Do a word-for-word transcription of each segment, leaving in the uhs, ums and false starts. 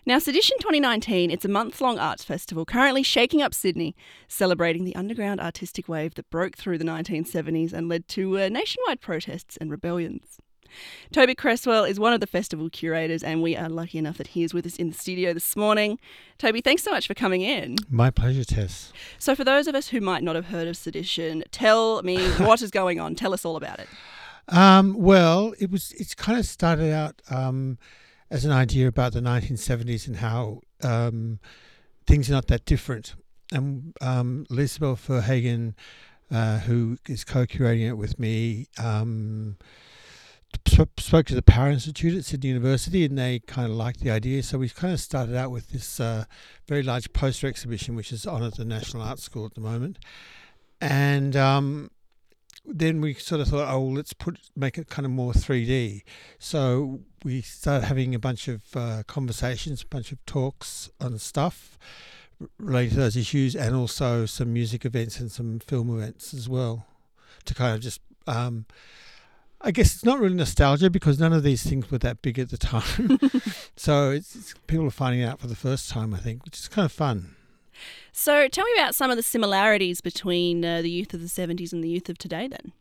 Now, Sedition twenty nineteen, it's a month-long arts festival currently shaking up Sydney, celebrating the underground artistic wave that broke through the nineteen seventies and led to uh, nationwide protests and rebellions. Toby Cresswell is one of the festival curators, and we are lucky enough that he is with us in the studio this morning. Toby, thanks so much for coming in. My pleasure, Tess. So for those of us who might not have heard of Sedition, tell me what is going on. Tell us all about it. Um, well, it was. It's kind of started out um, as an idea about the nineteen seventies and how um, things are not that different. And um, Lisabel Verhagen, uh, who is co-curating it with me, um, sp- spoke to the Power Institute at Sydney University, and they kind of liked the idea. So we kind of started out with this uh, very large poster exhibition, which is on at the National Art School at the moment, and um, then we sort of thought, oh, well, let's put make it kind of more three D. So we started having a bunch of uh, conversations, a bunch of talks on stuff related to those issues, and also some music events and some film events as well, to kind of just, um, I guess it's not really nostalgia because none of these things were that big at the time. So it's, it's people are finding out for the first time, I think, which is kind of fun. So tell me about some of the similarities between uh, the youth of the seventies and the youth of today then.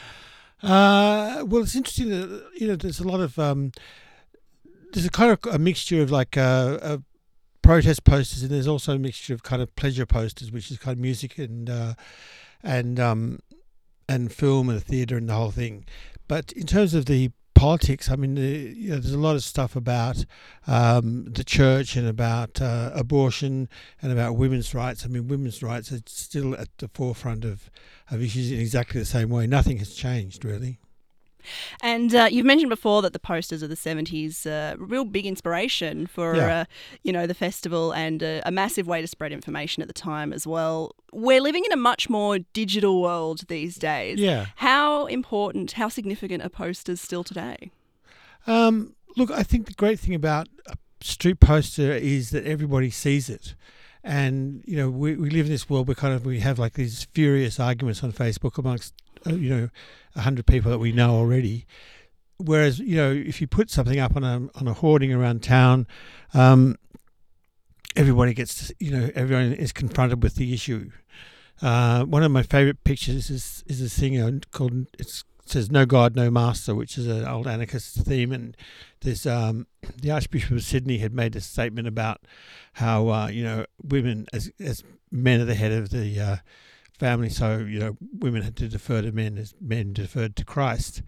Uh, well, it's interesting that, you know, there's a lot of, um, there's a kind of a mixture of like uh, uh, protest posters, and there's also a mixture of kind of pleasure posters, which is kind of music and uh, and um, and film and theatre and the whole thing. But in terms of the politics, I mean, the, you know, there's a lot of stuff about um, the church and about uh, abortion and about women's rights. I mean, women's rights are still at the forefront of, of issues in exactly the same way. Nothing has changed, really. And uh, you've mentioned before that the posters of the seventies uh, were a real big inspiration for, Yeah. uh, you know, the festival, and uh, a massive way to spread information at the time as well. We're living in a much more digital world these days. Yeah. How important, how significant are posters still today? Um, look, I think the great thing about a street poster is that everybody sees it. And, you know, we, we live in this world where kind of we have like these furious arguments on Facebook amongst, uh, you know, a hundred people that we know already. Whereas, you know, if you put something up on a on a hoarding around town, um, everybody gets, to, you know, everyone is confronted with the issue. Uh, one of my favourite pictures is is a singer called, it's, it says "No God, No Master," which is an old anarchist theme, and there's um, the Archbishop of Sydney had made a statement about how uh, you know, women as as men are the head of the uh, family, so, you know, women had to defer to men as men deferred to Christ.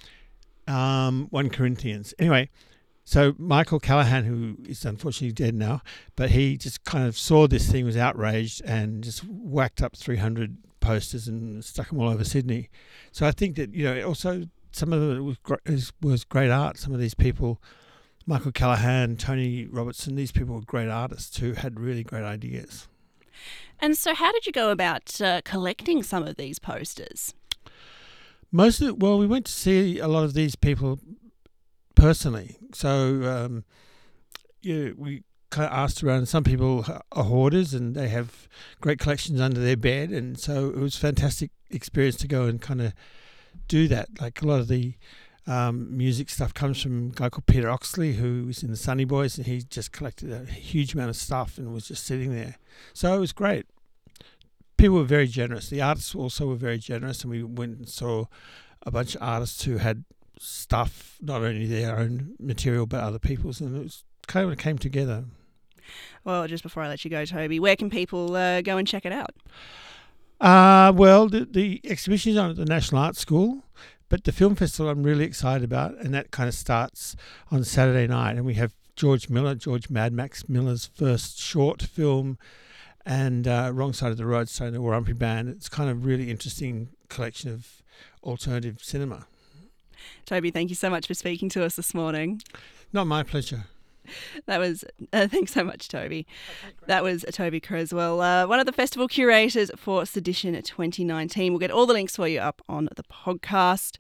Um, First Corinthians. Anyway, so Michael Callahan, who is unfortunately dead now, but he just kind of saw this thing, was outraged, and just whacked up three hundred posters and stuck them all over Sydney. So I think that, you know, also some of it was, gr- was great art. Some of these people, Michael Callahan, Tony Robertson, these people were great artists who had really great ideas. And so how did you go about uh, collecting some of these posters? Most of it, well, we went to see a lot of these people personally. So, um, yeah, we kind of asked around. Some people are hoarders and they have great collections under their bed. And so it was a fantastic experience to go and kind of do that. Like a lot of the um, music stuff comes from a guy called Peter Oxley, who was in the Sunny Boys, and he just collected a huge amount of stuff and was just sitting there. So it was great. People were very generous. The artists also were very generous, and we went and saw a bunch of artists who had stuff, not only their own material but other people's, and it was kind of came together. Well, just before I let you go, Toby, where can people uh, go and check it out? Uh, well, the, the exhibition is on at the National Art School, but the film festival I'm really excited about, and that kind of starts on Saturday night, and we have George Miller, George Mad Max Miller's first short film, and uh, Wrong Side of the Road, starring the Warumpi Band. It's kind of really interesting collection of alternative cinema. Toby, thank you so much for speaking to us this morning. Not my pleasure. That was, uh, thanks so much, Toby. Okay, that was Toby Cresswell, uh, one of the festival curators for Sedition twenty nineteen. We'll get all the links for you up on the podcast.